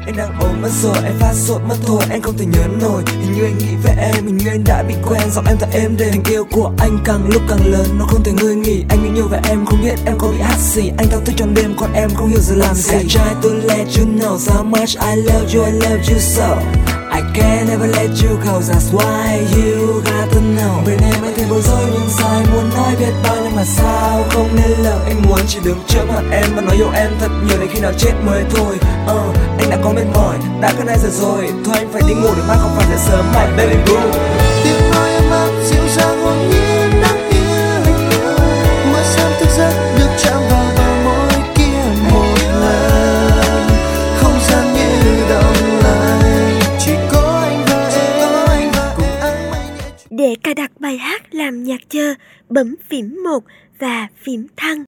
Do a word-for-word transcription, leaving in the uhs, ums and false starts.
Anh đang ốm mất rồi, anh phát sốt mất thôi, anh không thể nhớ nổi. Hình như anh nghĩ về em, hình như anh đã bị quen. Giọng em thật êm đềm, tình yêu của anh càng lúc càng lớn, nó không thể ngơi nghỉ. Anh nghĩ nhiều về em, không biết em có bị hắt xì. Anh thao thức trong đêm, còn em không hiểu giờ làm gì. I try to let you know how much I love you, I love you so. I can't ever let you go, that's why you got to know. Bên em anh thấy bối rối nhưng sai, muốn nói biết bao nhưng mà sao không nên lời. Anh muốn chỉ đứng trước mặt em và nói yêu em thật nhiều đến khi nào chết mới thôi. uh, Anh đã có mệt mỏi, đã cơn hai giờ rồi, thôi anh phải đi ngủ để mai không phải dậy sớm. My baby boo. Tiếng nói em ấm dịu dàng hồn nhiên đáng yêu, mới sáng thức giấc được chạm vào bờ môi kia một lần. Không gian như động lại, chỉ có anh và em cùng áng mây nhẹ. Để cài đặt bài hát làm nhạc chờ, bấm phím một và phím thăng.